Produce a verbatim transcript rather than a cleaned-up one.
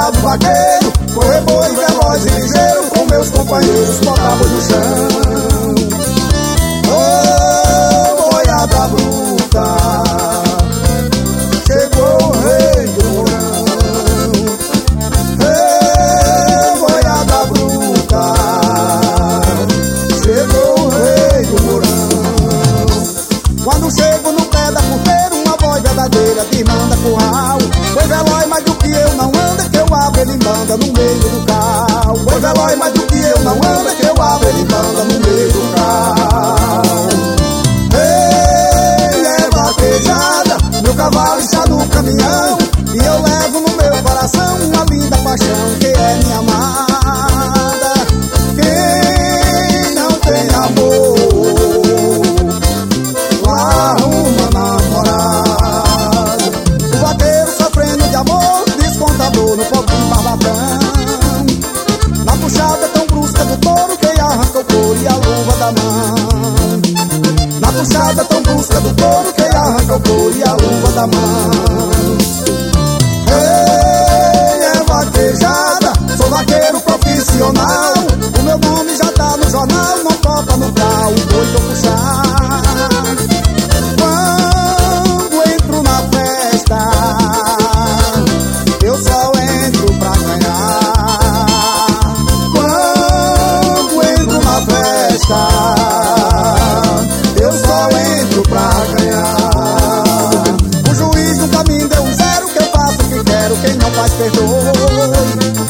cavalo vaqueiro, correr boi veloz e ligeiro, com meus companheiros botar boi no chão. Oh, boiada bruta, chegou o rei do Mourão. Ei, boiada bruta, chegou o rei do Mourão. Quando chego no pé da porteira, uma voz verdadeira que manda curral. Boi veloz mais do que eu não anda, que eu abro ele manda no meio do carro. Boi veloz mais do que eu não anda, que eu abro ele manda no meio do carro. Ei, é vaquejada, meu cavalo está no caminhão, e eu levo no meu coração uma linda paixão que é minha amada. Quem não tem amor, arruma namorado. O vaqueiro sofrendo de amor, descontador no pobrinho barbatão. Na puxada tão brusca do touro, que arranca o couro e a luva da mão. Na puxada tão brusca do touro, que arranca o couro e a luva da mão. Ei, é vaquejada, sou vaqueiro profissional. O meu nome já tá no jornal, não toca no pau, o boi vou puxar. Quando entro na festa, eu só entro pra ganhar. Quando entro na festa, eu só entro pra ganhar. O juiz nunca me deu um zero, que eu faço o que quero, quem não faz perdoe.